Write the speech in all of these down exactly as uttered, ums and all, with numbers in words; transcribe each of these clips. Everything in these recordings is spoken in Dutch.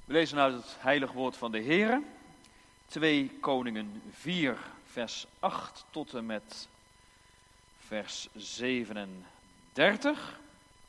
We lezen uit het heilig woord van de Heere, twee Koningen vier, vers acht tot en met vers zevenendertig.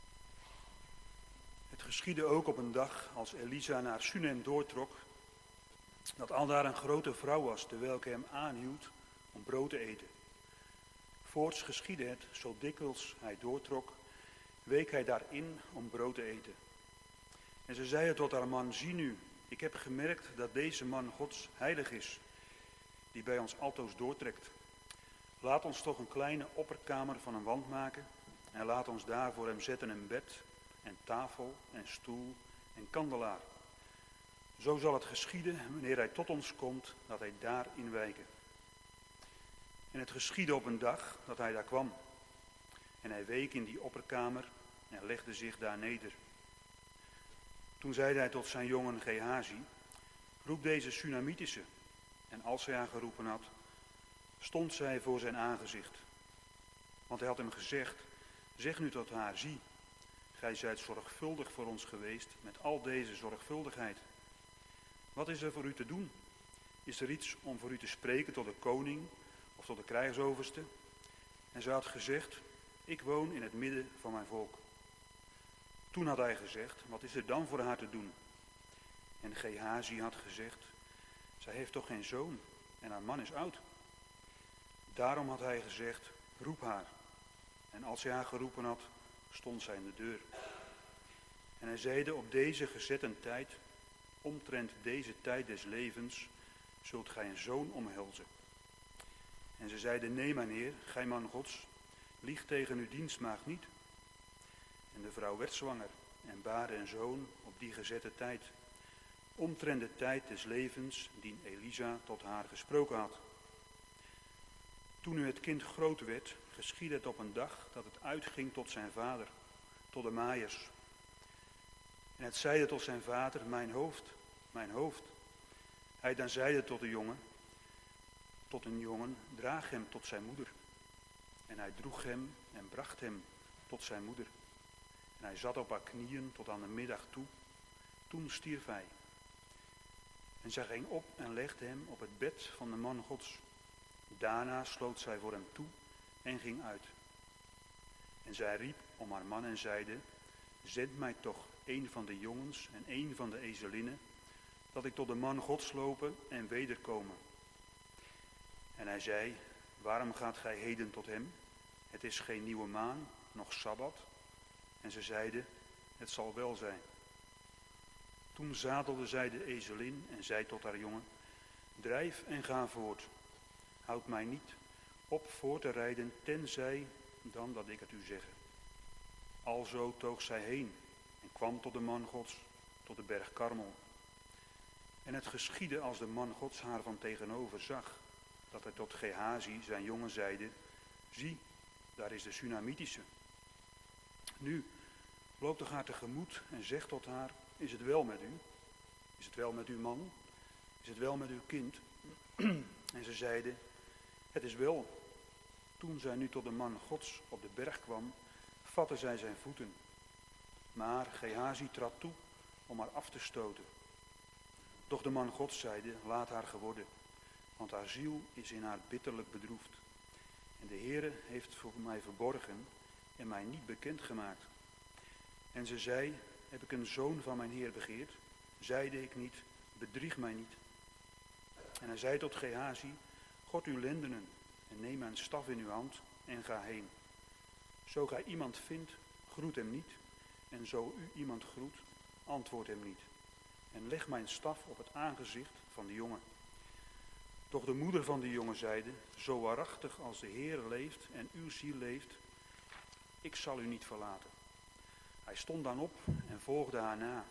Het geschiedde ook op een dag, als Elisa naar Sunem doortrok, dat aldaar een grote vrouw was, terwijl ik hem aanhield om brood te eten. Voorts geschiedde het, zo dikwijls hij doortrok, week hij daarin om brood te eten. En ze zeiden tot haar man: zie nu, ik heb gemerkt dat deze man Gods heilig is, die bij ons altoos doortrekt. Laat ons toch een kleine opperkamer van een wand maken en laat ons daar voor hem zetten een bed en tafel en stoel en kandelaar. Zo zal het geschieden, wanneer hij tot ons komt, dat hij daarin wijken. En het geschiedde op een dag dat hij daar kwam. En hij week in die opperkamer en legde zich daar neder. Toen zeide hij tot zijn jongen Gehazi: roep deze Sunamitische. En als hij haar geroepen had, stond zij voor zijn aangezicht. Want hij had hem gezegd: zeg nu tot haar, zie, gij zijt zorgvuldig voor ons geweest met al deze zorgvuldigheid. Wat is er voor u te doen? Is er iets om voor u te spreken tot de koning of tot de krijgsoverste? En zij had gezegd: ik woon in het midden van mijn volk. Toen had hij gezegd: wat is er dan voor haar te doen? En Gehazi had gezegd: zij heeft toch geen zoon en haar man is oud. Daarom had hij gezegd: roep haar. En als hij haar geroepen had, stond zij in de deur. En hij zeide: op deze gezette tijd, omtrent deze tijd des levens, zult gij een zoon omhelzen. En ze zeide: nee, mijn heer, gij man Gods, lieg tegen uw dienstmaagd niet. En de vrouw werd zwanger en baarde een zoon op die gezette tijd, omtrent de tijd des levens die Elisa tot haar gesproken had. Toen nu het kind groot werd, geschiedde het op een dag dat het uitging tot zijn vader, tot de maaiers. En het zeide tot zijn vader: mijn hoofd, mijn hoofd. Hij dan zeide tot de jongen, tot een jongen: draag hem tot zijn moeder. En hij droeg hem en bracht hem tot zijn moeder. En hij zat op haar knieën tot aan de middag toe. Toen stierf hij. En zij ging op en legde hem op het bed van de man Gods. Daarna sloot zij voor hem toe en ging uit. En zij riep om haar man en zeide: zend mij toch een van de jongens en een van de ezelinnen, dat ik tot de man Gods lopen en wederkomen. En hij zei: waarom gaat gij heden tot hem? Het is geen nieuwe maan, noch sabbat. En ze zeiden: het zal wel zijn. Toen zadelde zij de ezelin en zei tot haar jongen: drijf en ga voort. Houd mij niet op voor te rijden, tenzij dan dat ik het u zeg. Alzo toog zij heen en kwam tot de man Gods, tot de berg Karmel. En het geschiedde als de man Gods haar van tegenover zag, dat hij tot Gehazi zijn jongen zeide: zie, daar is de Sunamitische. Nu, loop toch haar tegemoet en zeg tot haar: is het wel met u? Is het wel met uw man? Is het wel met uw kind? En ze zeiden: het is wel. Toen zij nu tot de man Gods op de berg kwam, vatte zij zijn voeten. Maar Gehazi trad toe om haar af te stoten. Doch de man Gods zeide: laat haar geworden, want haar ziel is in haar bitterlijk bedroefd. En de Heere heeft voor mij verborgen en mij niet bekendgemaakt. En ze zei: heb ik een zoon van mijn Heer begeerd? Zeide ik niet: bedrieg mij niet. En hij zei tot Gehazi: God uw lendenen en neem een staf in uw hand en ga heen. Zo gij iemand vindt, groet hem niet. En zo u iemand groet, antwoord hem niet. En leg mijn staf op het aangezicht van de jongen. Doch de moeder van de jongen zeide: zo waarachtig als de Heer leeft en uw ziel leeft, ik zal u niet verlaten. Hij stond dan op en volgde haar na.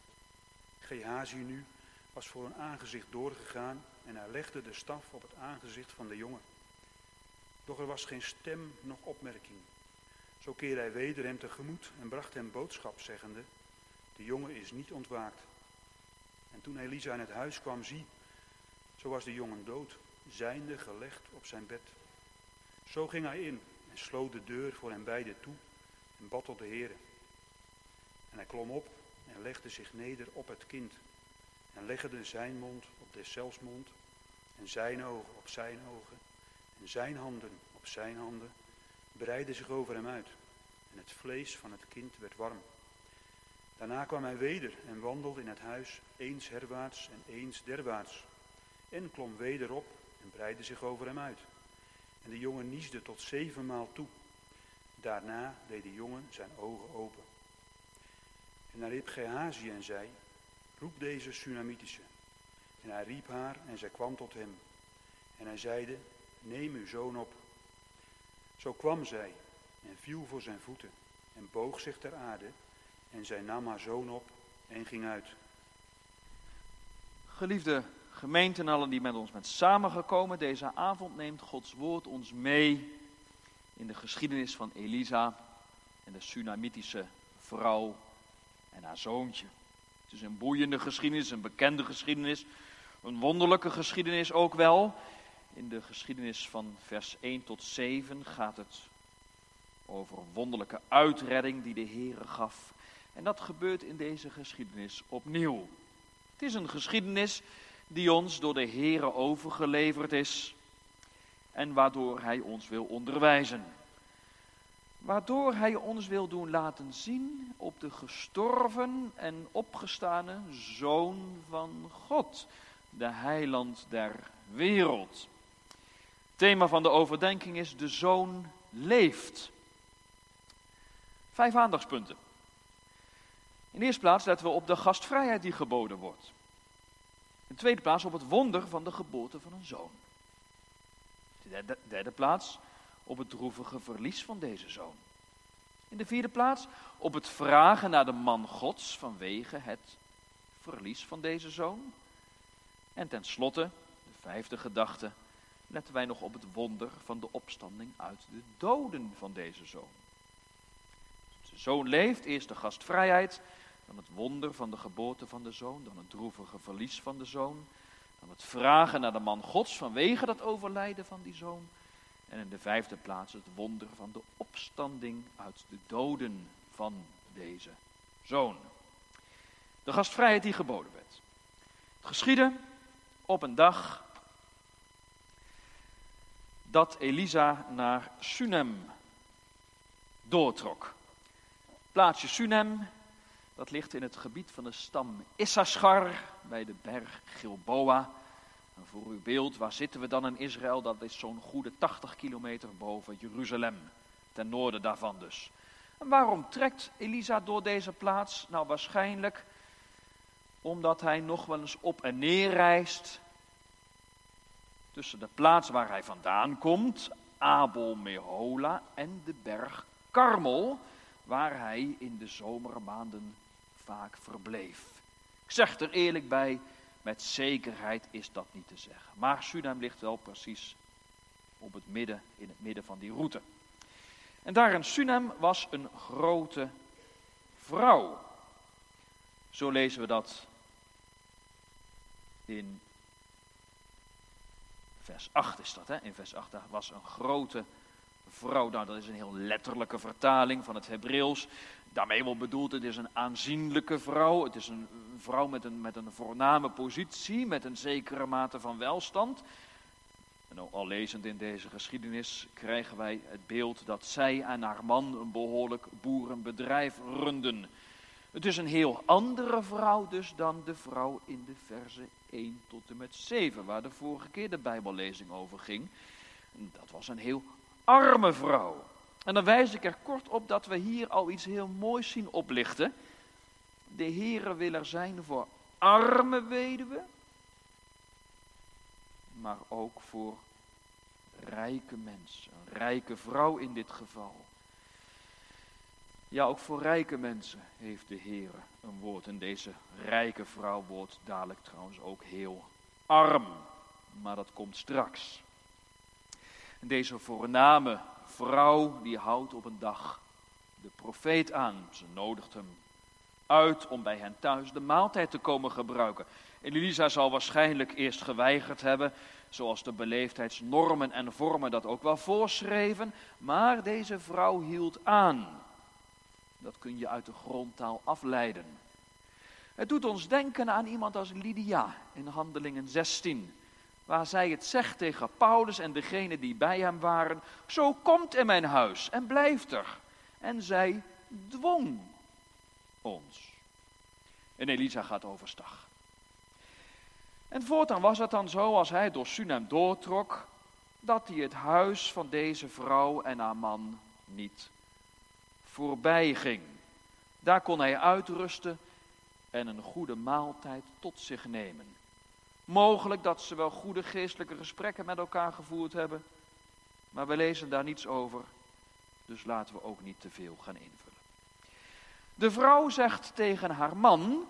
Gehazi nu was voor een aangezicht doorgegaan en hij legde de staf op het aangezicht van de jongen. Doch er was geen stem noch opmerking. Zo keerde hij weder hem tegemoet en bracht hem boodschap, zeggende: de jongen is niet ontwaakt. En toen Elisa in het huis kwam, zie, zo was de jongen dood, zijnde gelegd op zijn bed. Zo ging hij in en sloot de deur voor hen beiden toe en bad tot de Heere. En hij klom op en legde zich neder op het kind. en legde zijn mond op deszelfs mond en zijn ogen op zijn ogen en zijn handen op zijn handen, breidde zich over hem uit en het vlees van het kind werd warm. Daarna kwam hij weder en wandelde in het huis eens herwaarts en eens derwaarts en klom weder op en breidde zich over hem uit. En de jongen niesde tot zevenmaal toe. Daarna deed de jongen zijn ogen open. En hij riep Gehazi en zei, roep deze Sunamitische. En hij riep haar en zij kwam tot hem. En hij zeide, neem uw zoon op. Zo kwam zij en viel voor zijn voeten en boog zich ter aarde. En zij nam haar zoon op en ging uit. Geliefde gemeente en allen die met ons bent samengekomen, deze avond neemt Gods woord ons mee in de geschiedenis van Elisa en de Sunamitische vrouw en haar zoontje. Het is een boeiende geschiedenis, een bekende geschiedenis, een wonderlijke geschiedenis ook wel. In de geschiedenis van vers één tot zeven gaat het over een wonderlijke uitredding die de Heere gaf. En dat gebeurt in deze geschiedenis opnieuw. Het is een geschiedenis die ons door de Heere overgeleverd is en waardoor Hij ons wil onderwijzen. Waardoor Hij ons wil doen laten zien op de gestorven en opgestane Zoon van God, de Heiland der wereld. Het thema van de overdenking is de Zoon leeft. Vijf aandachtspunten. In de eerste plaats letten we op de gastvrijheid die geboden wordt. In de tweede plaats op het wonder van de geboorte van een zoon. In de derde, derde plaats op het droevige verlies van deze zoon. In de vierde plaats op het vragen naar de man Gods vanwege het verlies van deze zoon. En tenslotte, de vijfde gedachte, letten wij nog op het wonder van de opstanding uit de doden van deze zoon. De zoon leeft, eerst de gastvrijheid, dan het wonder van de geboorte van de zoon, dan het droevige verlies van de zoon, dan het vragen naar de man Gods vanwege dat overlijden van die zoon, en in de vijfde plaats het wonder van de opstanding uit de doden van deze zoon. De gastvrijheid die geboden werd. Het geschiedde op een dag dat Elisa naar Sunem doortrok. Het plaatsje Sunem, dat ligt in het gebied van de stam Issachar bij de berg Gilboa. En voor uw beeld, waar zitten we dan in Israël? Dat is zo'n goede tachtig kilometer boven Jeruzalem, ten noorden daarvan dus. En waarom trekt Elisa door deze plaats? Nou, waarschijnlijk omdat hij nog wel eens op en neer reist tussen de plaats waar hij vandaan komt, Abel Mehola, en de berg Karmel, waar hij in de zomermaanden vaak verbleef. Ik zeg er eerlijk bij, met zekerheid is dat niet te zeggen. Maar Sunem ligt wel precies op het midden, in het midden van die route. En daar in Sunem was een grote vrouw. Zo lezen we dat in vers acht is dat, hè? In vers acht, daar was een grote vrouw. Nou, dat is een heel letterlijke vertaling van het Hebreeuws. Daarmee wordt bedoeld, het is een aanzienlijke vrouw. Het is een vrouw met een, met een voorname positie, met een zekere mate van welstand. En al lezend in deze geschiedenis krijgen wij het beeld dat zij en haar man een behoorlijk boerenbedrijf runden. Het is een heel andere vrouw dus dan de vrouw in de verzen één tot en met zeven, waar de vorige keer de Bijbellezing over ging. Dat was een heel arme vrouw. En dan wijs ik er kort op dat we hier al iets heel moois zien oplichten. De Heere wil er zijn voor arme weduwen, maar ook voor rijke mensen. Een rijke vrouw in dit geval. Ja, ook voor rijke mensen heeft de Heere een woord. En deze rijke vrouw wordt dadelijk trouwens ook heel arm. Maar dat komt straks. En deze voorname vrouw die houdt op een dag de profeet aan. Ze nodigt hem uit om bij hen thuis de maaltijd te komen gebruiken. En Elisa zal waarschijnlijk eerst geweigerd hebben, zoals de beleefdheidsnormen en vormen dat ook wel voorschreven. Maar deze vrouw hield aan. Dat kun je uit de grondtaal afleiden. Het doet ons denken aan iemand als Lydia in Handelingen zestien. Waar zij het zegt tegen Paulus en degenen die bij hem waren. Zo komt in mijn huis en blijft er. En zij dwong ons. En Elisa gaat overstag. En voortaan was het dan zo, als hij door Sunem doortrok, dat hij het huis van deze vrouw en haar man niet voorbij ging. Daar kon hij uitrusten en een goede maaltijd tot zich nemen. Mogelijk dat ze wel goede geestelijke gesprekken met elkaar gevoerd hebben, maar we lezen daar niets over, dus laten we ook niet te veel gaan invullen. De vrouw zegt tegen haar man,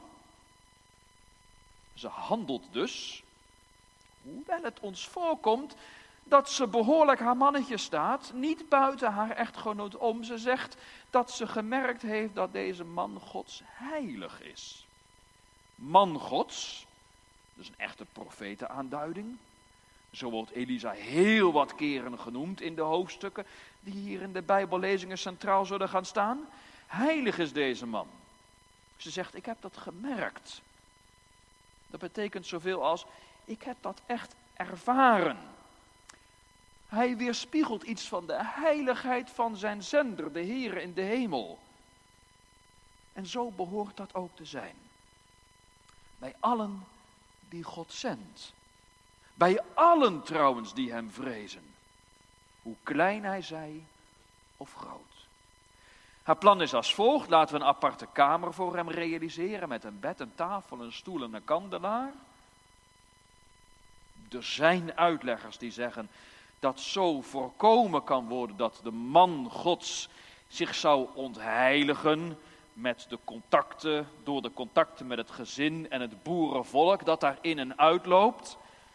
ze handelt dus, hoewel het ons voorkomt dat ze behoorlijk haar mannetje staat, niet buiten haar echtgenoot om. Ze zegt dat ze gemerkt heeft dat deze man Gods heilig is. Man Gods, dat is een echte profetenaanduiding. Zo wordt Elisa heel wat keren genoemd in de hoofdstukken die hier in de Bijbellezingen centraal zullen gaan staan. Heilig is deze man. Ze zegt, ik heb dat gemerkt. Dat betekent zoveel als, ik heb dat echt ervaren. Hij weerspiegelt iets van de heiligheid van zijn zender, de Heere in de hemel. En zo behoort dat ook te zijn. Bij allen die God zendt. Bij allen trouwens die hem vrezen. Hoe klein hij zij of groot. Haar plan is als volgt. Laten we een aparte kamer voor hem realiseren. Met een bed, een tafel, een stoel en een kandelaar. Er zijn uitleggers die zeggen dat zo voorkomen kan worden dat de man Gods zich zou ontheiligen met de contacten, door de contacten met het gezin en het boerenvolk dat daar in en uitloopt.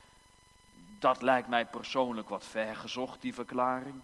Dat lijkt mij persoonlijk wat vergezocht, die verklaring.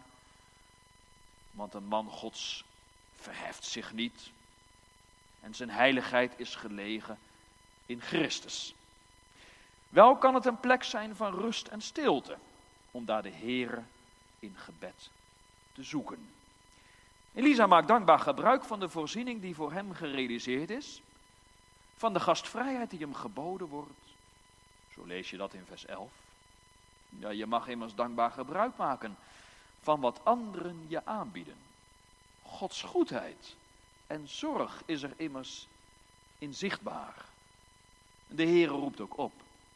Want een man Gods verheft zich niet. En zijn heiligheid is gelegen in Christus. Wel kan het een plek zijn van rust en stilte, om daar de Heere in gebed te zoeken. Elisa maakt dankbaar gebruik van de voorziening die voor hem gerealiseerd is, van de gastvrijheid die hem geboden wordt. Zo lees je dat in vers elf. Ja, je mag immers dankbaar gebruik maken van wat anderen je aanbieden. Gods goedheid en zorg is er immers in zichtbaar. De Heere roept ook op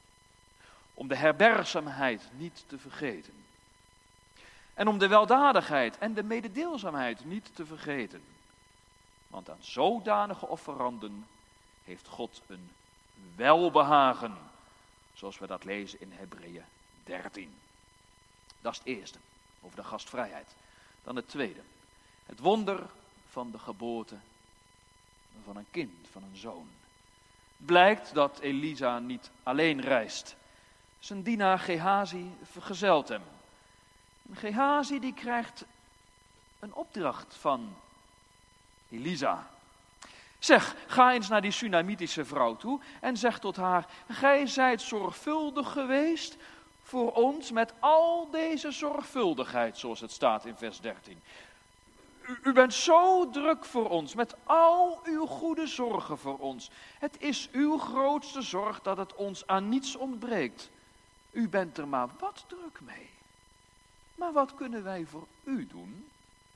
om de herbergzaamheid niet te vergeten. En om de weldadigheid en de mededeelzaamheid niet te vergeten. Want aan zodanige offeranden heeft God een welbehagen. Zoals we dat lezen in Hebreeën dertien. Dat is het eerste, over de gastvrijheid. Dan het tweede. Het wonder van de geboorte van een kind, van een zoon. Het blijkt dat Elisa niet alleen reist. Zijn dienaar Gehazi vergezelt hem. En Gehazi die krijgt een opdracht van Elisa. Zeg, ga eens naar die Sunamitische vrouw toe en zeg tot haar, gij zijt zorgvuldig geweest voor ons met al deze zorgvuldigheid, zoals het staat in vers dertien. U, u bent zo druk voor ons, met al uw goede zorgen voor ons. Het is uw grootste zorg dat het ons aan niets ontbreekt. U bent er maar wat druk mee. Maar wat kunnen wij voor u doen?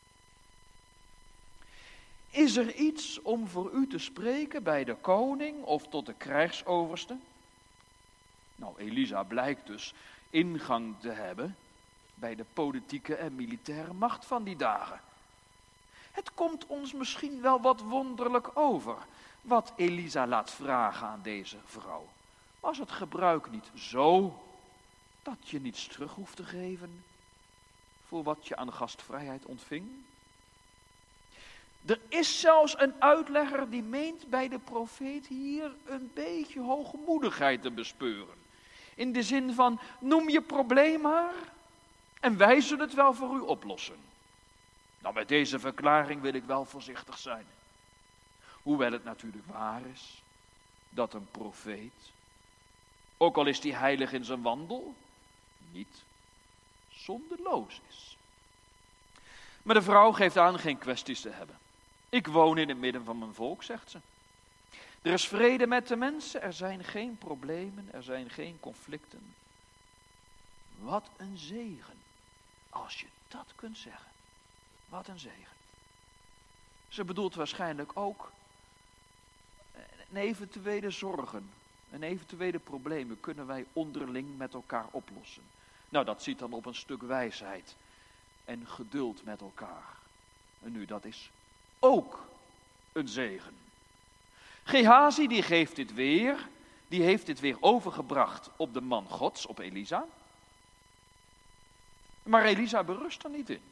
Is er iets om voor u te spreken bij de koning of tot de krijgsoverste? Nou, Elisa blijkt dus ingang te hebben bij de politieke en militaire macht van die dagen. Het komt ons misschien wel wat wonderlijk over wat Elisa laat vragen aan deze vrouw. Was het gebruik niet zo dat je niets terug hoeft te geven voor wat je aan gastvrijheid ontving? Er is zelfs een uitlegger die meent bij de profeet hier een beetje hoogmoedigheid te bespeuren. In de zin van, noem je probleem maar en wij zullen het wel voor u oplossen. Nou, met deze verklaring wil ik wel voorzichtig zijn. Hoewel het natuurlijk waar is dat een profeet, ook al is hij heilig in zijn wandel, niet zonderloos is. Maar de vrouw geeft aan geen kwesties te hebben. Ik woon in het midden van mijn volk, zegt ze. Er is vrede met de mensen, er zijn geen problemen, er zijn geen conflicten. Wat een zegen, als je dat kunt zeggen. Wat een zegen. Ze bedoelt waarschijnlijk ook een eventuele zorgen, een eventuele problemen kunnen wij onderling met elkaar oplossen. Nou, dat ziet dan op een stuk wijsheid en geduld met elkaar. En nu, dat is ook een zegen. Gehazi, die geeft dit weer, die heeft dit weer overgebracht op de man Gods, op Elisa. Maar Elisa berust er niet in.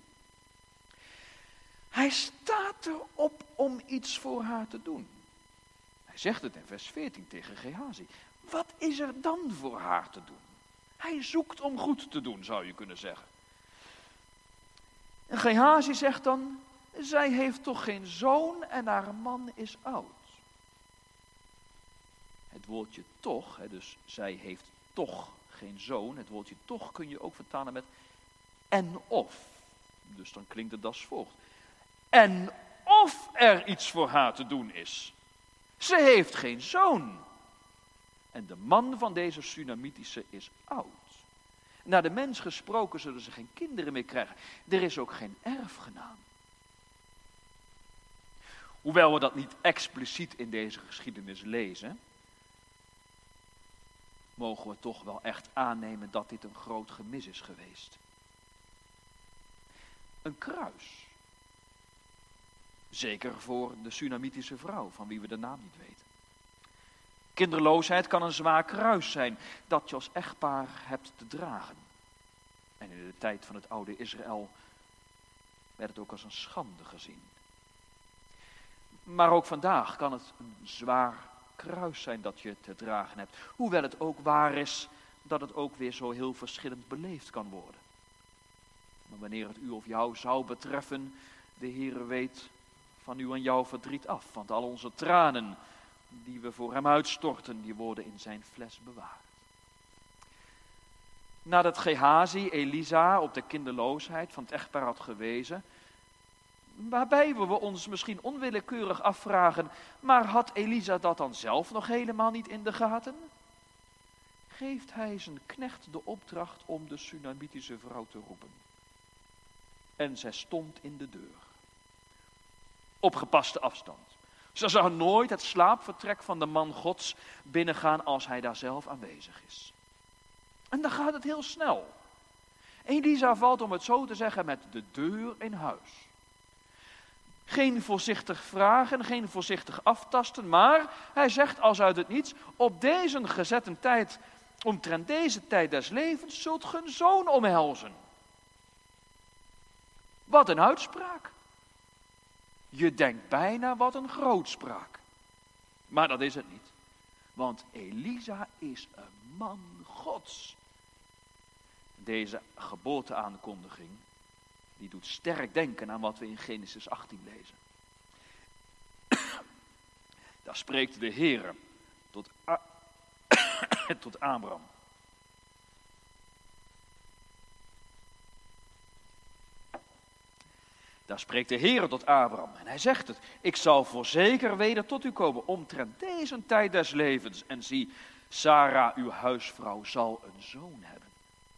Hij staat erop om iets voor haar te doen. Hij zegt het in vers veertien tegen Gehazi. Wat is er dan voor haar te doen? Hij zoekt om goed te doen, zou je kunnen zeggen. En Gehazi zegt dan, zij heeft toch geen zoon en haar man is oud. Het woordje toch, hè, dus zij heeft toch geen zoon. Het woordje toch kun je ook vertalen met en of. Dus dan klinkt het als volgt. En of er iets voor haar te doen is. Ze heeft geen zoon. En de man van deze Sunamitische is oud. Naar de mens gesproken zullen ze geen kinderen meer krijgen. Er is ook geen erfgenaam. Hoewel we dat niet expliciet in deze geschiedenis lezen, mogen we toch wel echt aannemen dat dit een groot gemis is geweest. Een kruis. Zeker voor de Sunamitische vrouw, van wie we de naam niet weten. Kinderloosheid kan een zwaar kruis zijn, dat je als echtpaar hebt te dragen. En in de tijd van het oude Israël werd het ook als een schande gezien. Maar ook vandaag kan het een zwaar kruis zijn dat je te dragen hebt. Hoewel het ook waar is dat het ook weer zo heel verschillend beleefd kan worden. Maar wanneer het u of jou zou betreffen, de Heere weet van u en jouw verdriet af. Want al onze tranen die we voor hem uitstorten, die worden in zijn fles bewaard. Nadat Gehazi Elisa op de kinderloosheid van het echtpaar had gewezen, waarbij we ons misschien onwillekeurig afvragen, maar had Elisa dat dan zelf nog helemaal niet in de gaten? Geeft hij zijn knecht de opdracht om de Sunamitische vrouw te roepen. En zij stond in de deur. Op gepaste afstand. Ze zou nooit het slaapvertrek van de man Gods binnengaan als hij daar zelf aanwezig is. En dan gaat het heel snel. Elisa valt, om het zo te zeggen, met de deur in huis. Geen voorzichtig vragen, geen voorzichtig aftasten, maar hij zegt als uit het niets, op deze gezette tijd, omtrent deze tijd des levens, zult ge een zoon omhelzen. Wat een uitspraak. Je denkt bijna wat een grootspraak. Maar dat is het niet. Want Elisa is een man Gods. Deze geboorteaankondiging, die doet sterk denken aan wat we in Genesis achttien lezen. Daar spreekt de Heere tot, A- tot Abraham. Daar spreekt de Heere tot Abraham en hij zegt het. Ik zal voorzeker weder tot u komen omtrent deze tijd des levens. En zie, Sarah, uw huisvrouw, zal een zoon hebben.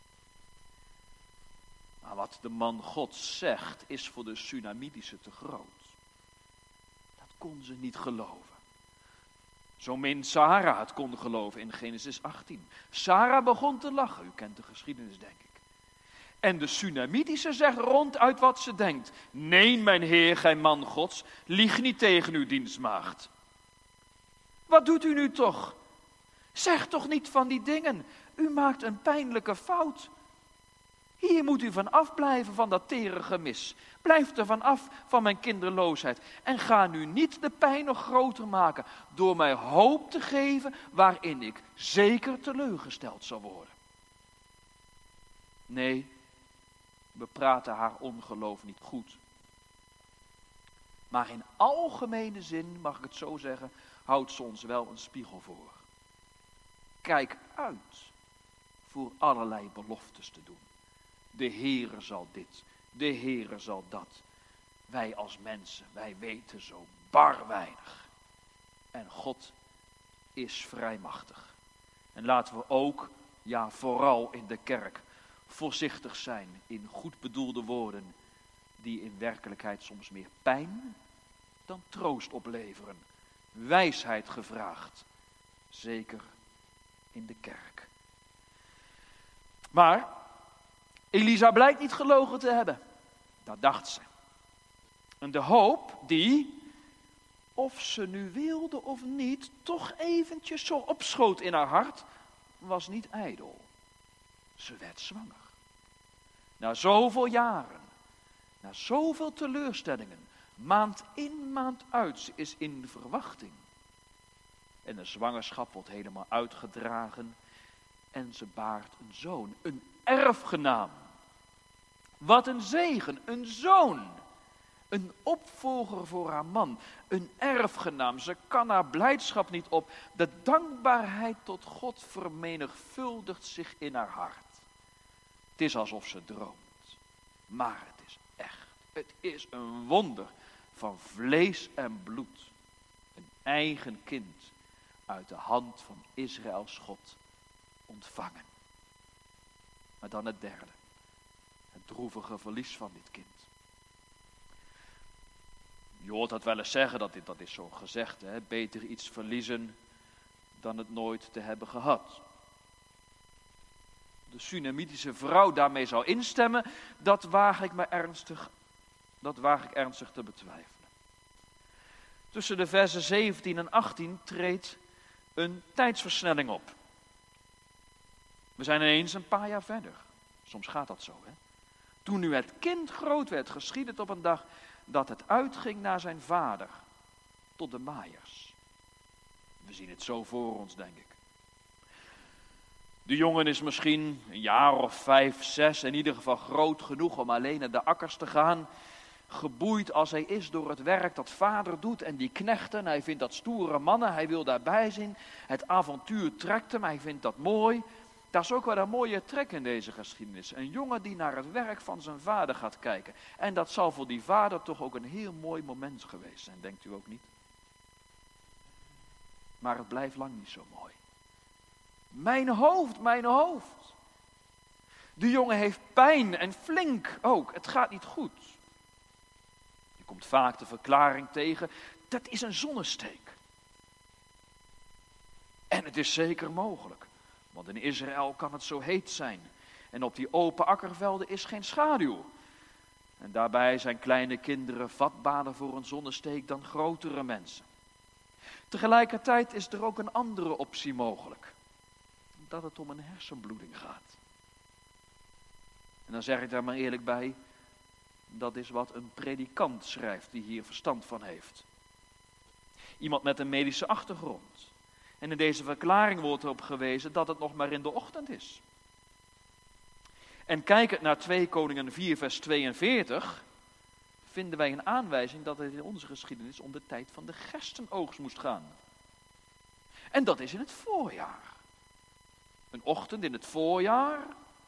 Maar wat de man God zegt, is voor de Sunamitische te groot. Dat kon ze niet geloven. Zo min Sarah het kon geloven in Genesis achttien. Sarah begon te lachen, u kent de geschiedenis denk ik. En de Sunamitische zegt ronduit wat ze denkt. Nee, mijn heer, gij man Gods, lieg niet tegen uw dienstmaagd. Wat doet u nu toch? Zeg toch niet van die dingen. U maakt een pijnlijke fout. Hier moet u van afblijven van dat tere gemis. Blijf er van af van mijn kinderloosheid. En ga nu niet de pijn nog groter maken door mij hoop te geven waarin ik zeker teleurgesteld zal worden. Nee, we praten haar ongeloof niet goed. Maar in algemene zin, mag ik het zo zeggen, houdt ze ons wel een spiegel voor. Kijk uit voor allerlei beloftes te doen. De Heere zal dit, de Heere zal dat. Wij als mensen, wij weten zo bar weinig. En God is vrijmachtig. En laten we ook, ja vooral in de kerk, voorzichtig zijn in goed bedoelde woorden die in werkelijkheid soms meer pijn dan troost opleveren. Wijsheid gevraagd, zeker in de kerk. Maar Elisa blijkt niet gelogen te hebben. Dat dacht ze. En de hoop die, of ze nu wilde of niet, toch eventjes zo opschoot in haar hart, was niet ijdel. Ze werd zwanger. Na zoveel jaren, na zoveel teleurstellingen, maand in, maand uit, ze is in verwachting. En de zwangerschap wordt helemaal uitgedragen en ze baart een zoon, een erfgenaam. Wat een zegen, een zoon. Een opvolger voor haar man, een erfgenaam. Ze kan haar blijdschap niet op. De dankbaarheid tot God vermenigvuldigt zich in haar hart. Het is alsof ze droomt, maar het is echt. Het is een wonder van vlees en bloed. Een eigen kind uit de hand van Israëls God ontvangen. Maar dan het derde, het droevige verlies van dit kind. Je hoort dat wel eens zeggen, dat, dit, dat is zo'n gezegde, hè? Beter iets verliezen dan het nooit te hebben gehad. De Sunamitische vrouw daarmee zou instemmen, dat waag ik me ernstig, dat waag ik ernstig te betwijfelen. Tussen de versen zeventien en achttien treedt een tijdsversnelling op. We zijn ineens een paar jaar verder. Soms gaat dat zo, hè. Toen nu het kind groot werd, geschiedde het op een dag dat het uitging naar zijn vader, tot de maaiers. We zien het zo voor ons, denk ik. De jongen is misschien een jaar of vijf, zes, in ieder geval groot genoeg om alleen naar de akkers te gaan. Geboeid als hij is door het werk dat vader doet en die knechten. Hij vindt dat stoere mannen, hij wil daarbij zijn. Het avontuur trekt hem, hij vindt dat mooi. Dat is ook wel een mooie trek in deze geschiedenis. Een jongen die naar het werk van zijn vader gaat kijken. En dat zal voor die vader toch ook een heel mooi moment geweest zijn, denkt u ook niet? Maar het blijft lang niet zo mooi. Mijn hoofd, mijn hoofd. De jongen heeft pijn en flink ook. Het gaat niet goed. Je komt vaak de verklaring tegen, dat is een zonnesteek. En het is zeker mogelijk. Want in Israël kan het zo heet zijn. En op die open akkervelden is geen schaduw. En daarbij zijn kleine kinderen vatbaarder voor een zonnesteek dan grotere mensen. Tegelijkertijd is er ook een andere optie mogelijk. Dat het om een hersenbloeding gaat. En dan zeg ik daar maar eerlijk bij, dat is wat een predikant schrijft die hier verstand van heeft. Iemand met een medische achtergrond. En in deze verklaring wordt erop gewezen dat het nog maar in de ochtend is. En kijkend naar twee Koningen vier vers tweeënveertig, vinden wij een aanwijzing dat het in onze geschiedenis om de tijd van de gerstenoogst moest gaan. En dat is in het voorjaar. Een ochtend in het voorjaar.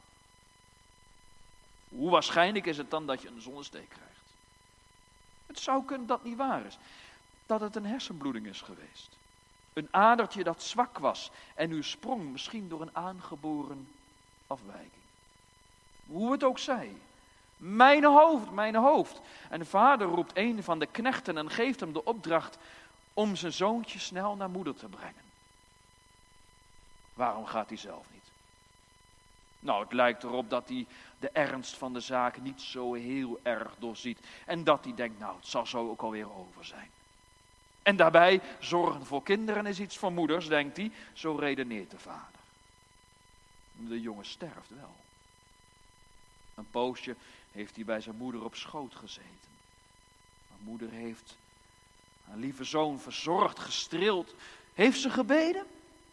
Hoe waarschijnlijk is het dan dat je een zonnesteek krijgt? Het zou kunnen dat niet waar is. Dat het een hersenbloeding is geweest. Een adertje dat zwak was en nu sprong misschien door een aangeboren afwijking. Hoe het ook zij. Mijn hoofd, mijn hoofd. En de vader roept een van de knechten en geeft hem de opdracht om zijn zoontje snel naar moeder te brengen. Waarom gaat hij zelf niet? Nou, het lijkt erop dat hij de ernst van de zaak niet zo heel erg doorziet. En dat hij denkt, nou, het zal zo ook alweer over zijn. En daarbij, zorgen voor kinderen is iets voor moeders, denkt hij. Zo redeneert de vader. De jongen sterft wel. Een poosje heeft hij bij zijn moeder op schoot gezeten. Maar moeder heeft haar lieve zoon verzorgd, gestreeld. Heeft ze gebeden?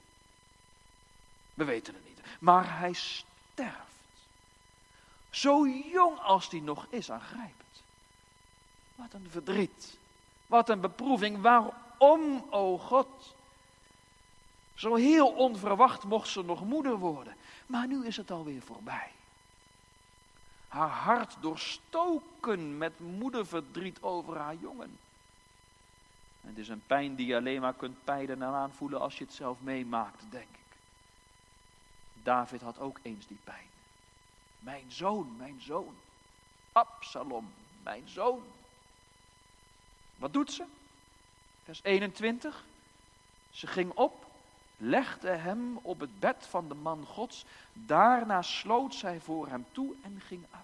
We weten het niet. Maar hij sterft. Zo jong als hij nog is, aangrijpend. Wat een verdriet. Wat een beproeving. Waarom, o God? Zo heel onverwacht mocht ze nog moeder worden. Maar nu is het alweer voorbij. Haar hart doorstoken met moederverdriet over haar jongen. Het is een pijn die je alleen maar kunt peilen en aanvoelen als je het zelf meemaakt, denk ik. David had ook eens die pijn. Mijn zoon, mijn zoon. Absalom, mijn zoon. Wat doet ze? Vers eenentwintig. Ze ging op, legde hem op het bed van de man Gods. Daarna sloot zij voor hem toe en ging uit.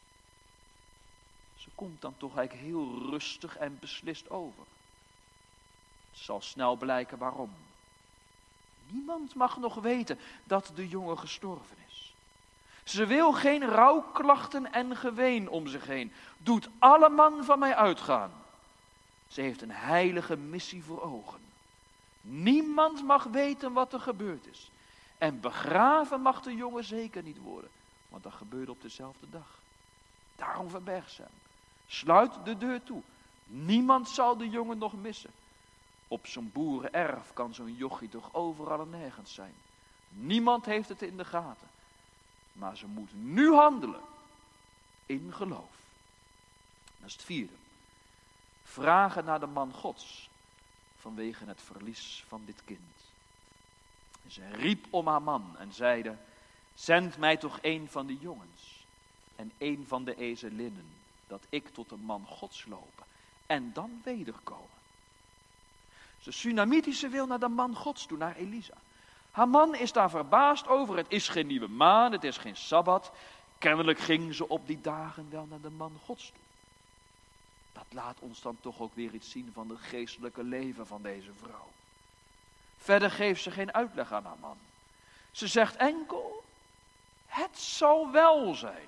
Ze komt dan toch eigenlijk heel rustig en beslist over. Het zal snel blijken waarom. Niemand mag nog weten dat de jongen gestorven is. Ze wil geen rouwklachten en geween om zich heen. Doet alle man van mij uitgaan. Ze heeft een heilige missie voor ogen. Niemand mag weten wat er gebeurd is. En begraven mag de jongen zeker niet worden. Want dat gebeurde op dezelfde dag. Daarom verbergt ze hem. Sluit de deur toe. Niemand zal de jongen nog missen. Op zo'n boerenerf kan zo'n jochie toch overal en nergens zijn. Niemand heeft het in de gaten. Maar ze moet nu handelen. In geloof. Dat is het vierde. Vragen naar de man Gods. Vanwege het verlies van dit kind. Ze riep om haar man en zeide. Zend mij toch een van de jongens. En een van de ezelinnen. Dat ik tot de man Gods lopen. En dan wederkomen. De Sunamitische wil naar de man Gods toe, naar Elisa. Haar man is daar verbaasd over. Het is geen nieuwe maan, het is geen Sabbat. Kennelijk ging ze op die dagen wel naar de man Gods toe. Dat laat ons dan toch ook weer iets zien van het geestelijke leven van deze vrouw. Verder geeft ze geen uitleg aan haar man. Ze zegt enkel, het zal wel zijn.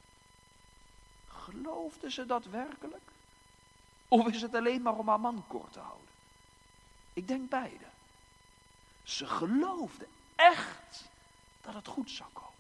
Geloofde ze dat werkelijk? Of is het alleen maar om haar man kort te houden? Ik denk beide. Ze geloofde echt dat het goed zou komen.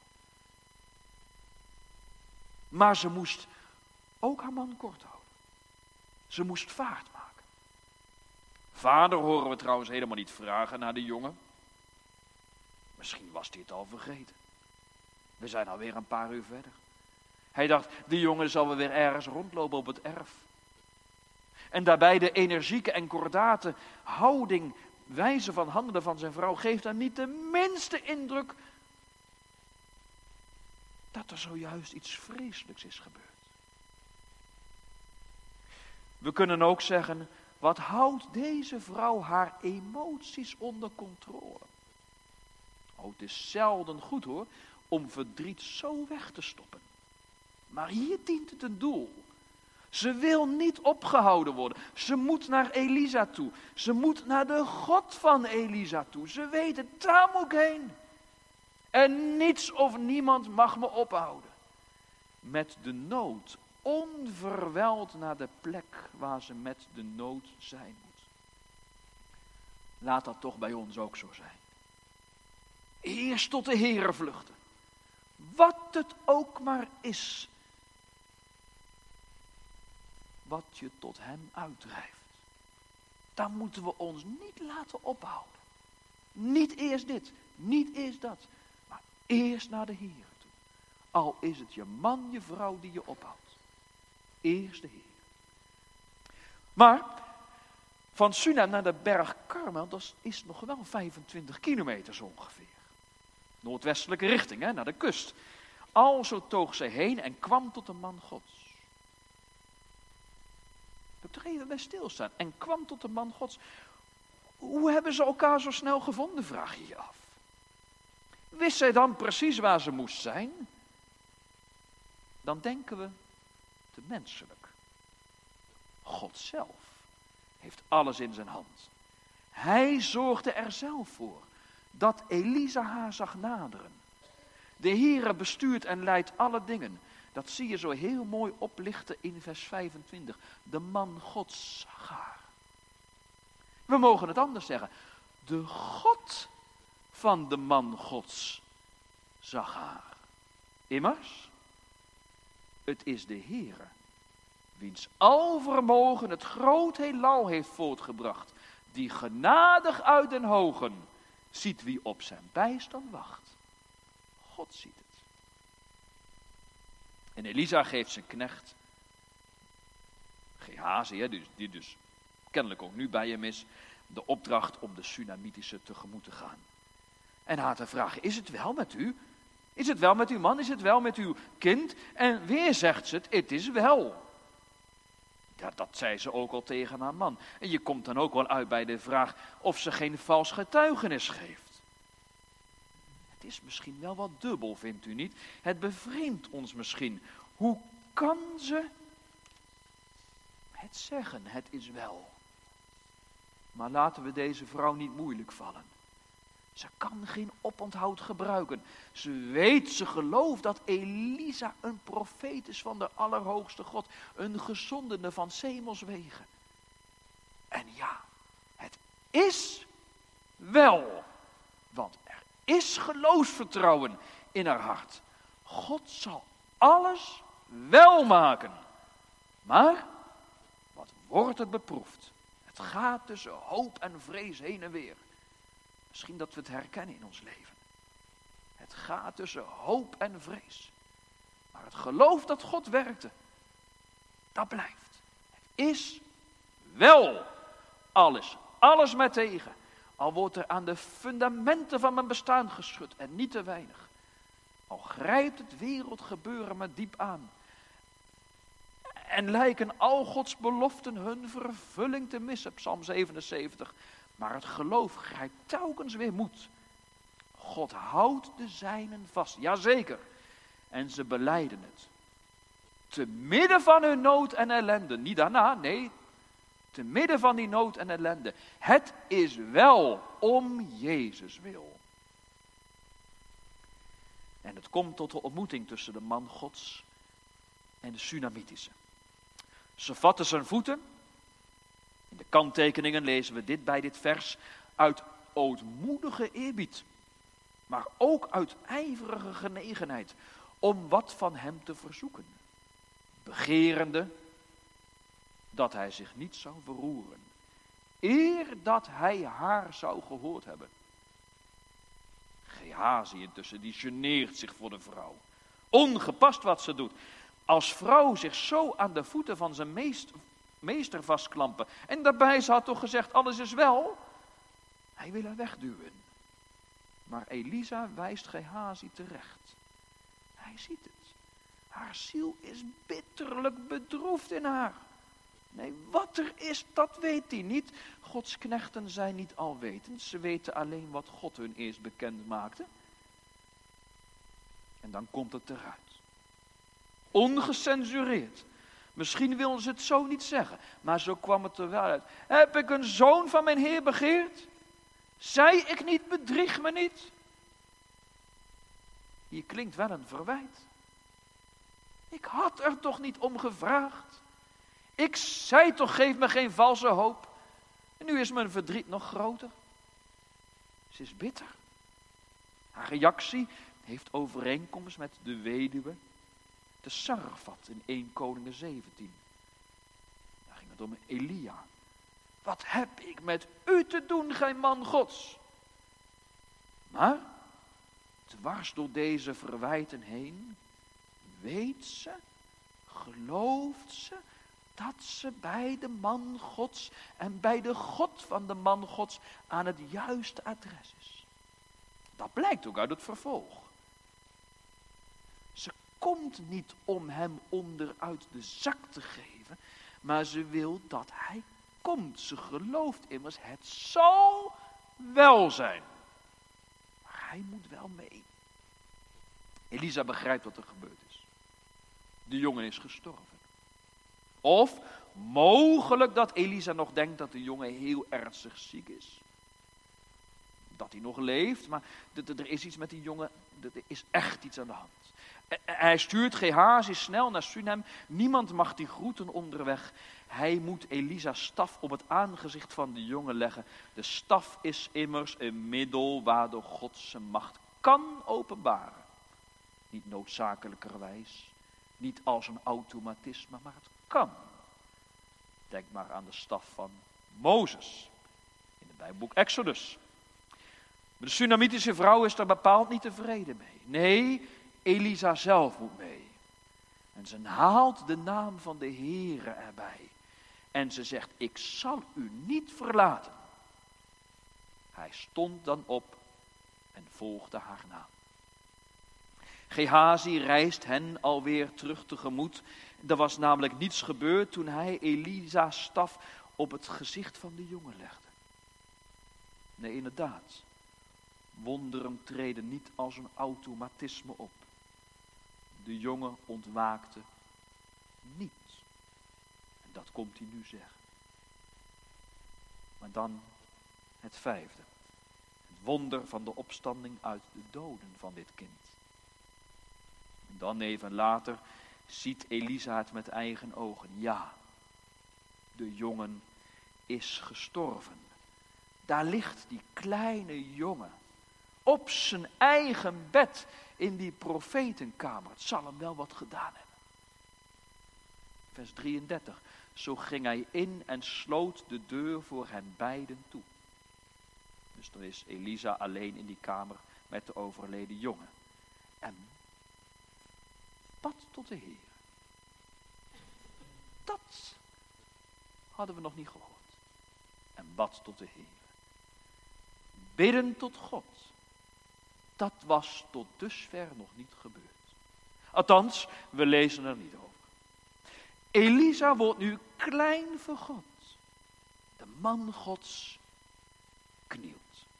Maar ze moest ook haar man kort houden. Ze moest vaart maken. Vader horen we trouwens helemaal niet vragen naar de jongen. Misschien was hij het al vergeten. We zijn alweer een paar uur verder. Hij dacht, de jongen zal wel weer ergens rondlopen op het erf. En daarbij de energieke en kordate houding, wijze van handelen van zijn vrouw geeft hem niet de minste indruk dat er zojuist iets vreselijks is gebeurd. We kunnen ook zeggen, wat houdt deze vrouw haar emoties onder controle? Oh, het is zelden goed hoor, om verdriet zo weg te stoppen. Maar hier dient het een doel. Ze wil niet opgehouden worden. Ze moet naar Elisa toe. Ze moet naar de God van Elisa toe. Ze weet het, daar moet ik heen. En niets of niemand mag me ophouden. Met de nood, onverwijld naar de plek waar ze met de nood zijn moet. Laat dat toch bij ons ook zo zijn. Eerst tot de Heere vluchten. Wat het ook maar is. Wat je tot hem uitdrijft. Dan moeten we ons niet laten ophouden. Niet eerst dit, niet eerst dat. Maar eerst naar de Heere toe. Al is het je man, je vrouw die je ophoudt. Eerst de Heer. Maar van Sunem naar de berg Karmel, dat is nog wel vijfentwintig kilometer zo ongeveer. Noordwestelijke richting, hè, naar de kust. Alzo toog zij heen en kwam tot de man Gods. We moeten er even bij stilstaan. En kwam tot de man Gods. Hoe hebben ze elkaar zo snel gevonden, vraag je je af. Wist zij dan precies waar ze moest zijn? Dan denken we te menselijk. God zelf heeft alles in zijn hand. Hij zorgde er zelf voor dat Elisa haar zag naderen. De Heere bestuurt en leidt alle dingen. Dat zie je zo heel mooi oplichten in vers vijfentwintig. De man Gods zag haar. We mogen het anders zeggen. De God van de man Gods zag haar. Immers, het is de Heere, wiens alvermogen het groot heelal heeft voortgebracht, die genadig uit den hogen ziet wie op zijn bijstand wacht. God ziet het. En Elisa geeft zijn knecht, Gehazi, die dus kennelijk ook nu bij hem is, de opdracht om de Sunamitische tegemoet te gaan. En haar te vragen, is het wel met u? Is het wel met uw man? Is het wel met uw kind? En weer zegt ze het, het is wel. Ja, dat zei ze ook al tegen haar man. En je komt dan ook wel uit bij de vraag of ze geen vals getuigenis geeft. Het is misschien wel wat dubbel, vindt u niet? Het bevreemdt ons misschien. Hoe kan ze het zeggen? Het is wel. Maar laten we deze vrouw niet moeilijk vallen. Ze kan geen oponthoud gebruiken. Ze weet, ze gelooft dat Elisa een profeet is van de Allerhoogste God. Een gezondene van 's hemels wegen. En ja, het is wel. Want er is geloofsvertrouwen in haar hart. God zal alles wel maken. Maar, wat wordt er beproefd? Het gaat tussen hoop en vrees heen en weer. Misschien dat we het herkennen in ons leven. Het gaat tussen hoop en vrees. Maar het geloof dat God werkte, dat blijft. Het is wel alles. Alles met tegen. Al wordt er aan de fundamenten van mijn bestaan geschud en niet te weinig. Al grijpt het wereldgebeuren me diep aan. En lijken al Gods beloften hun vervulling te missen. Psalm zevenenzeventig. Maar het geloof grijpt telkens weer moed. God houdt de zijnen vast. Jazeker. En ze belijden het. Te midden van hun nood en ellende. Niet daarna, nee. Te midden van die nood en ellende. Het is wel om Jezus wil. En het komt tot de ontmoeting tussen de man Gods en de Sunamitische. Ze vatten zijn voeten. In de kanttekeningen lezen we dit bij dit vers. Uit ootmoedige eerbied. Maar ook uit ijverige genegenheid. Om wat van hem te verzoeken. Begerende dat hij zich niet zou verroeren. Eer dat hij haar zou gehoord hebben. Gehazi intussen, die geneert zich voor de vrouw. Ongepast wat ze doet. Als vrouw zich zo aan de voeten van zijn meest, meester vastklampen. En daarbij, ze had toch gezegd, alles is wel. Hij wil haar wegduwen. Maar Elisa wijst Gehazi terecht. Hij ziet het. Haar ziel is bitterlijk bedroefd in haar. Nee, wat er is, dat weet hij niet. Gods knechten zijn niet alwetend. Ze weten alleen wat God hun eerst bekend maakte. En dan komt het eruit. Ongecensureerd. Misschien wilden ze het zo niet zeggen. Maar zo kwam het er wel uit. Heb ik een zoon van mijn Heer begeerd? Zei ik niet, bedrieg me niet? Hier klinkt wel een verwijt. Ik had er toch niet om gevraagd? Ik zei toch, geef me geen valse hoop. En nu is mijn verdriet nog groter. Ze is bitter. Haar reactie heeft overeenkomst met de weduwe te Sarfat in eerste Koningen zeventien. Daar ging het om Elia. Wat heb ik met u te doen, gij man Gods? Maar, dwars door deze verwijten heen, weet ze, gelooft ze, dat ze bij de man Gods en bij de God van de man Gods aan het juiste adres is. Dat blijkt ook uit het vervolg. Ze komt niet om hem onderuit de zak te geven, maar ze wil dat hij komt. Ze gelooft immers, het zal wel zijn. Maar hij moet wel mee. Elisa begrijpt wat er gebeurd is. De jongen is gestorven. Of mogelijk dat Elisa nog denkt dat de jongen heel ernstig ziek is. Dat hij nog leeft, maar er is iets met die jongen, er is echt iets aan de hand. Hij stuurt Gehazi snel naar Sunem. Niemand mag die groeten onderweg. Hij moet Elisa's staf op het aangezicht van de jongen leggen. De staf is immers een middel waardoor God zijn macht kan openbaren. Niet noodzakelijkerwijs, niet als een automatisme, maar het kan. Denk maar aan de staf van Mozes in het Bijbelboek Exodus. Maar de Sunamitische vrouw is daar bepaald niet tevreden mee. Nee, Elisa zelf moet mee. En ze haalt de naam van de Heere erbij. En ze zegt, ik zal u niet verlaten. Hij stond dan op en volgde haar na. Gehazi reist hen alweer terug tegemoet. Er was namelijk niets gebeurd toen hij Elisa's staf op het gezicht van de jongen legde. Nee, inderdaad. Wonderen treden niet als een automatisme op. De jongen ontwaakte niet. En dat komt hij nu zeggen. Maar dan het vijfde. Het wonder van de opstanding uit de doden van dit kind. En dan even later ziet Elisa het met eigen ogen. Ja, de jongen is gestorven. Daar ligt die kleine jongen. Op zijn eigen bed in die profetenkamer. Het zal hem wel wat gedaan hebben. Vers drieëndertig. Zo ging hij in en sloot de deur voor hen beiden toe. Dus dan is Elisa alleen in die kamer met de overleden jongen. En bad tot de Heer. Dat hadden we nog niet gehoord. En bad tot de Heer. Bidden tot God. Dat was tot dusver nog niet gebeurd. Althans, we lezen er niet over. Elisa wordt nu klein voor God. De man Gods knielt.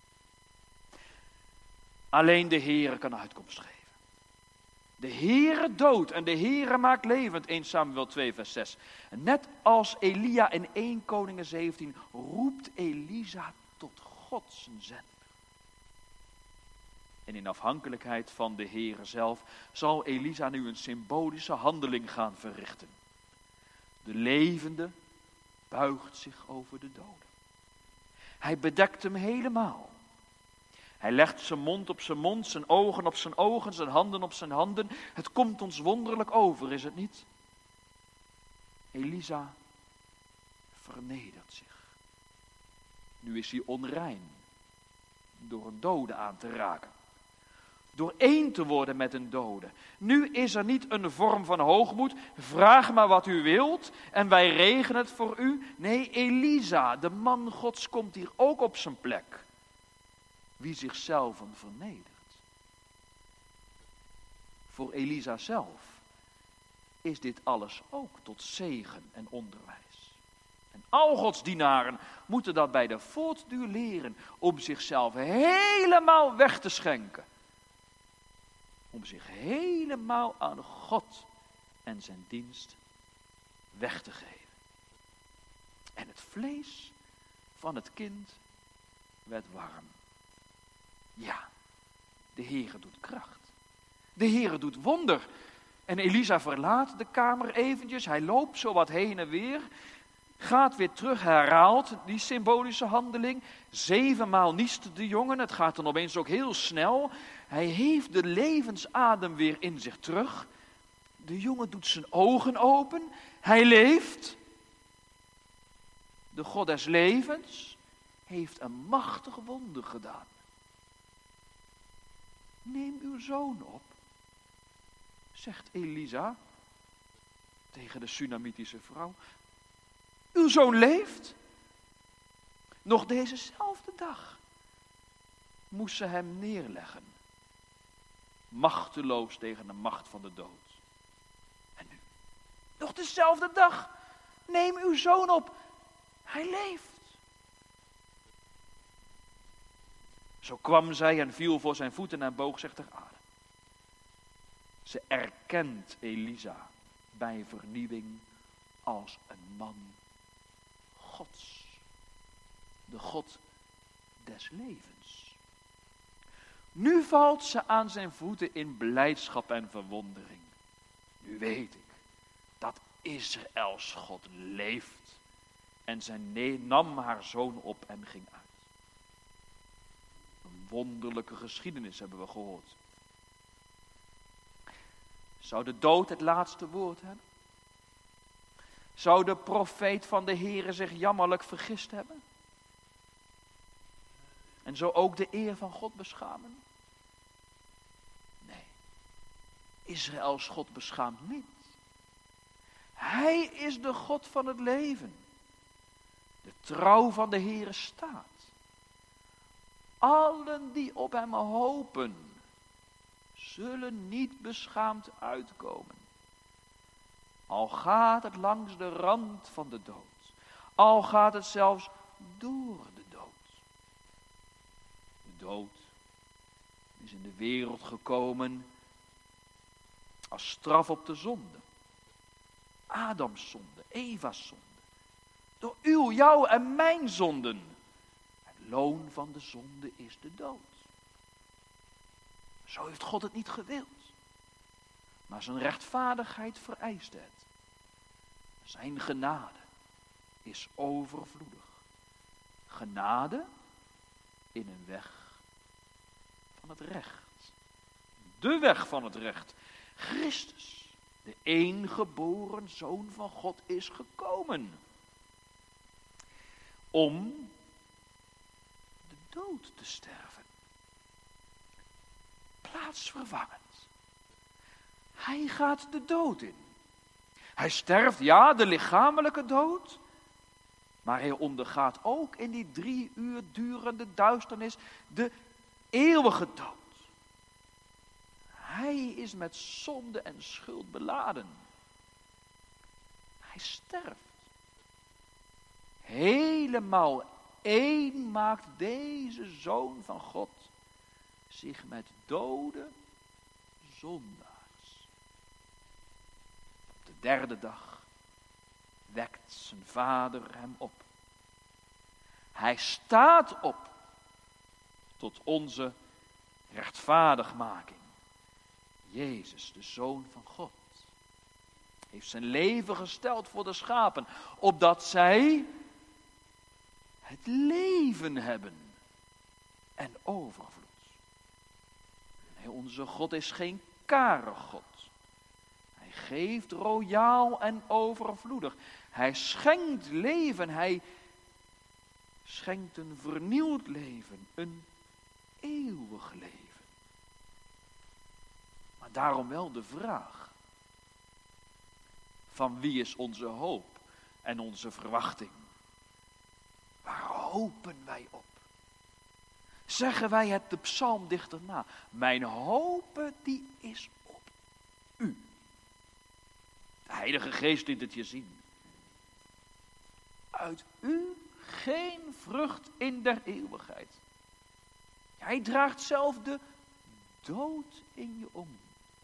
Alleen de Heere kan uitkomst geven. De Heere doodt en de Heere maakt levend. Eerste Samuel twee vers zes. En net als Elia in Eerste Koningen zeventien roept Elisa tot God zijn zender. En in afhankelijkheid van de Heere zelf zal Elisa nu een symbolische handeling gaan verrichten. De levende buigt zich over de dode. Hij bedekt hem helemaal. Hij legt zijn mond op zijn mond, zijn ogen op zijn ogen, zijn handen op zijn handen. Het komt ons wonderlijk over, is het niet? Elisa vernedert zich. Nu is hij onrein door een dode aan te raken. Door één te worden met een dode. Nu is er niet een vorm van hoogmoed. Vraag maar wat u wilt en wij regelen het voor u. Nee, Elisa, de man Gods, komt hier ook op zijn plek. Wie zichzelf vernedert. Voor Elisa zelf is dit alles ook tot zegen en onderwijs. En al Gods dienaren moeten dat bij de voortduur leren om zichzelf helemaal weg te schenken. Om zich helemaal aan God en zijn dienst weg te geven. En het vlees van het kind werd warm. Ja, de Heere doet kracht. De Heere doet wonder. En Elisa verlaat de kamer eventjes. Hij loopt zo wat heen en weer. Gaat weer terug, herhaalt die symbolische handeling. Zevenmaal niest de jongen. Het gaat dan opeens ook heel snel. Hij heeft de levensadem weer in zich terug. De jongen doet zijn ogen open. Hij leeft. De God des levens heeft een machtig wonder gedaan. Neem uw zoon op, zegt Elisa tegen de Sunamitische vrouw. Uw zoon leeft. Nog dezezelfde dag moest ze hem neerleggen. Machteloos tegen de macht van de dood. En nu, nog dezelfde dag, neem uw zoon op. Hij leeft. Zo kwam zij en viel voor zijn voeten en boog zich ter aarde. Ze erkent Elisa bij vernieuwing als een man Gods. De God des levens. Nu valt ze aan zijn voeten in blijdschap en verwondering. Nu weet ik dat Israëls God leeft. En zij nam haar zoon op en ging uit. Een wonderlijke geschiedenis hebben we gehoord. Zou de dood het laatste woord hebben? Zou de profeet van de Heere zich jammerlijk vergist hebben? En zo ook de eer van God beschamen? Nee. Israëls God beschaamt niet. Hij is de God van het leven. De trouw van de Heere staat. Allen die op hem hopen, zullen niet beschaamd uitkomen. Al gaat het langs de rand van de dood, al gaat het zelfs door de dood. De dood is in de wereld gekomen als straf op de zonde. Adams zonde, Eva's zonde. Door uw, jouw en mijn zonden. Het loon van de zonde is de dood. Zo heeft God het niet gewild. Maar zijn rechtvaardigheid vereist het. Zijn genade is overvloedig. Genade in een weg van het recht. De weg van het recht. Christus, de eengeboren Zoon van God, is gekomen. Om de dood te sterven. Plaatsvervangend. Hij gaat de dood in. Hij sterft, ja, de lichamelijke dood. Maar hij ondergaat ook in die drie uur durende duisternis de eeuwige dood. Hij is met zonde en schuld beladen. Hij sterft. Helemaal één maakt deze Zoon van God zich met dode zondaars. Op de derde dag wekt zijn vader hem op. Hij staat op tot onze rechtvaardigmaking. Jezus, de Zoon van God, heeft zijn leven gesteld voor de schapen, opdat zij het leven hebben en overvloed. Nee, onze God is geen kare God. Hij geeft royaal en overvloedig. Hij schenkt leven, hij schenkt een vernieuwd leven, een eeuwig leven. Maar daarom wel de vraag: van wie is onze hoop en onze verwachting? Waar hopen wij op? Zeggen wij het de psalmdichter na: mijn hoop die is op u. De Heilige Geest liet het je zien. Uit u geen vrucht in der eeuwigheid. Hij draagt zelf de dood in je om.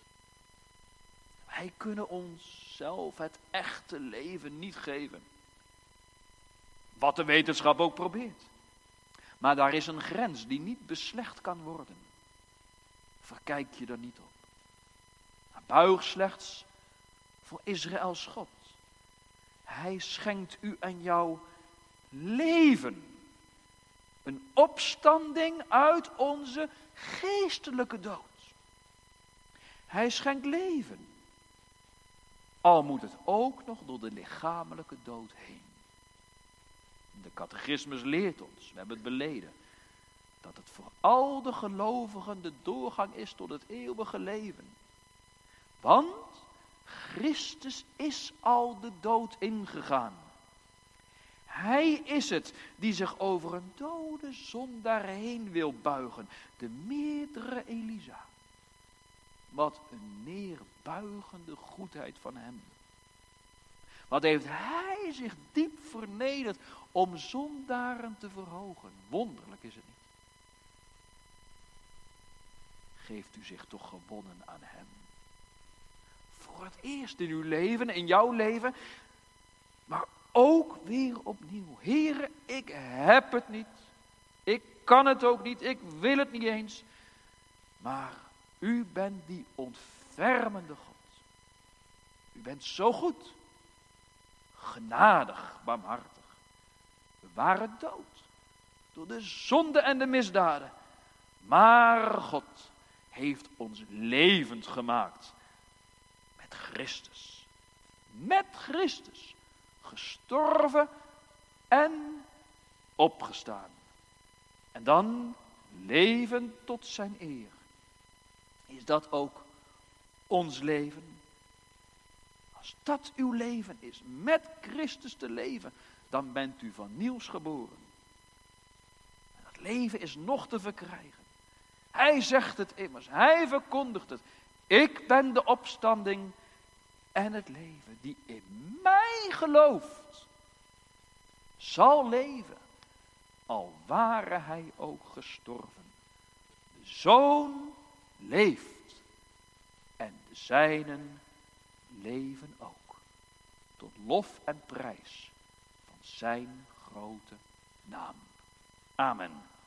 Wij kunnen onszelf het echte leven niet geven. Wat de wetenschap ook probeert. Maar daar is een grens die niet beslecht kan worden. Verkijk je er niet op. Maar buig slechts voor Israëls God. Hij schenkt u en jou leven. Een opstanding uit onze geestelijke dood. Hij schenkt leven. Al moet het ook nog door de lichamelijke dood heen. De catechismus leert ons, we hebben het beleden, dat het voor al de gelovigen de doorgang is tot het eeuwige leven. Want Christus is al de dood ingegaan. Hij is het die zich over een dode zondaar heen wil buigen. De meerdere Elisa. Wat een neerbuigende goedheid van hem. Wat heeft hij zich diep vernederd om zondaren te verhogen. Wonderlijk is het niet. Geeft u zich toch gewonnen aan hem. Voor het eerst in uw leven, in jouw leven. Maar ook weer opnieuw. Heere, ik heb het niet. Ik kan het ook niet. Ik wil het niet eens. Maar u bent die ontfermende God. U bent zo goed. Genadig, barmhartig. We waren dood. Door de zonde en de misdaden. Maar God heeft ons levend gemaakt. Met Christus. Met Christus. Gestorven en opgestaan. En dan leven tot zijn eer. Is dat ook ons leven? Als dat uw leven is, met Christus te leven, dan bent u van nieuws geboren. En dat leven is nog te verkrijgen. Hij zegt het immers, hij verkondigt het. Ik ben de opstanding en het leven. Die in mij gelooft, zal leven, al ware hij ook gestorven. De Zoon leeft en de zijnen leven ook. Tot lof en prijs van zijn grote naam. Amen.